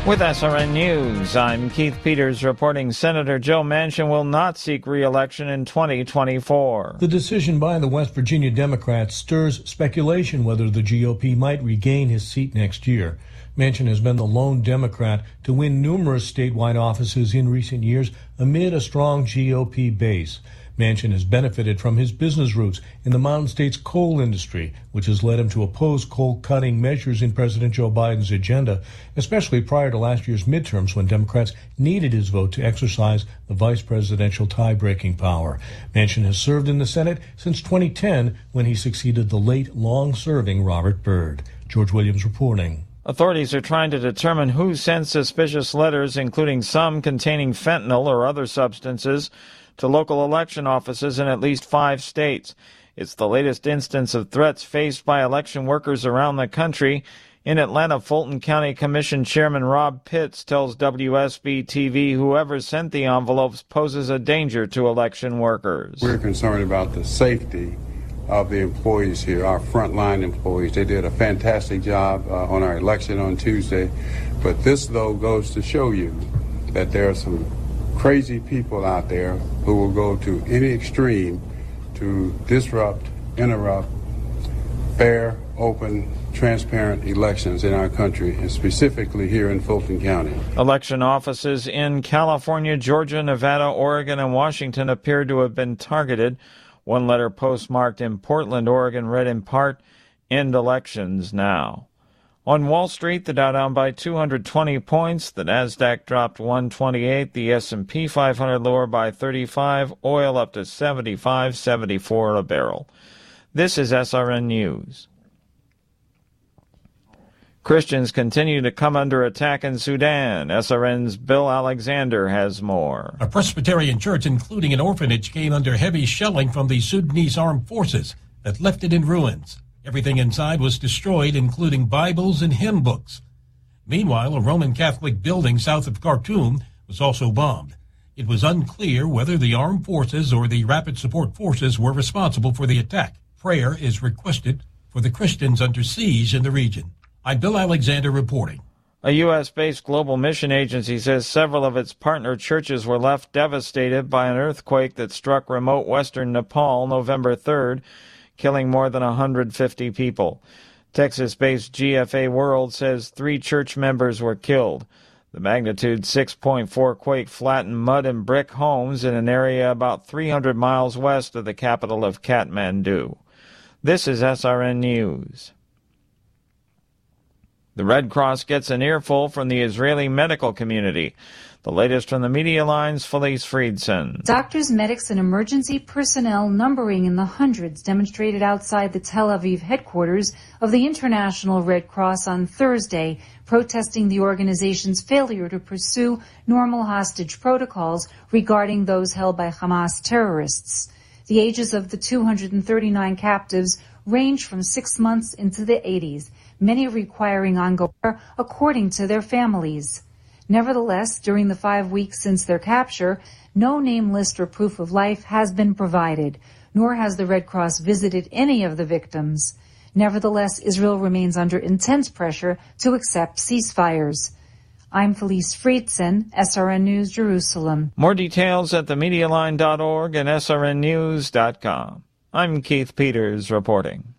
With SRN News, I'm Keith Peters reporting Senator Joe Manchin will not seek re-election in 2024. The decision by the West Virginia Democrats stirs speculation whether the GOP might regain his seat next year. Manchin has been the lone Democrat to win numerous statewide offices in recent years amid a strong GOP base. Manchin has benefited from his business roots in the Mountain States coal industry, which has led him to oppose coal-cutting measures in President Joe Biden's agenda, especially prior to last year's midterms when Democrats needed his vote to exercise the vice presidential tie-breaking power. Manchin has served in the Senate since 2010 when he succeeded the late, long-serving Robert Byrd. George Williams reporting. Authorities are trying to determine who sent suspicious letters, including some containing fentanyl or other substances, to local election offices in at least 5 states. It's the latest instance of threats faced by election workers around the country. In Atlanta, Fulton County Commission Chairman Rob Pitts tells WSB-TV whoever sent the envelopes poses a danger to election workers. We're concerned about the safety of the employees here, our frontline employees. They did a fantastic job on our election on Tuesday. But this, though, goes to show you that there are some crazy people out there who will go to any extreme to disrupt, interrupt fair, open, transparent elections in our country, and specifically here in Fulton County. Election offices in California, Georgia, Nevada, Oregon, and Washington appear to have been targeted. One letter postmarked in Portland, Oregon, read in part, "End elections now." On Wall Street, the Dow down by 220 points, the Nasdaq dropped 128, the S&P 500 lower by 35, oil up to $75.74 a barrel. This is SRN News. Christians continue to come under attack in Sudan. SRN's Bill Alexander has more. A Presbyterian church, including an orphanage, came under heavy shelling from the Sudanese armed forces that left it in ruins. Everything inside was destroyed, including Bibles and hymn books. Meanwhile, a Roman Catholic building south of Khartoum was also bombed. It was unclear whether the armed forces or the rapid support forces were responsible for the attack. Prayer is requested for the Christians under siege in the region. I'm Bill Alexander reporting. A U.S.-based global mission agency says several of its partner churches were left devastated by an earthquake that struck remote western Nepal November 3rd, killing more than 150 people. Texas-based GFA World says 3 church members were killed. The magnitude 6.4 quake flattened mud and brick homes in an area about 300 miles west of the capital of Kathmandu. This is SRN News. The Red Cross gets an earful from the Israeli medical community. The latest from the media lines, Felice Friedson. Doctors, medics, and emergency personnel numbering in the hundreds demonstrated outside the Tel Aviv headquarters of the International Red Cross on Thursday, protesting the organization's failure to pursue normal hostage protocols regarding those held by Hamas terrorists. The ages of the 239 captives range from 6 months into the 80s, many requiring ongoing care according to their families. Nevertheless, during the 5 weeks since their capture, no name list or proof of life has been provided, nor has the Red Cross visited any of the victims. Nevertheless, Israel remains under intense pressure to accept ceasefires. I'm Felice Friedson, SRN News, Jerusalem. More details at themedialine.org and srnnews.com. I'm Keith Peters reporting.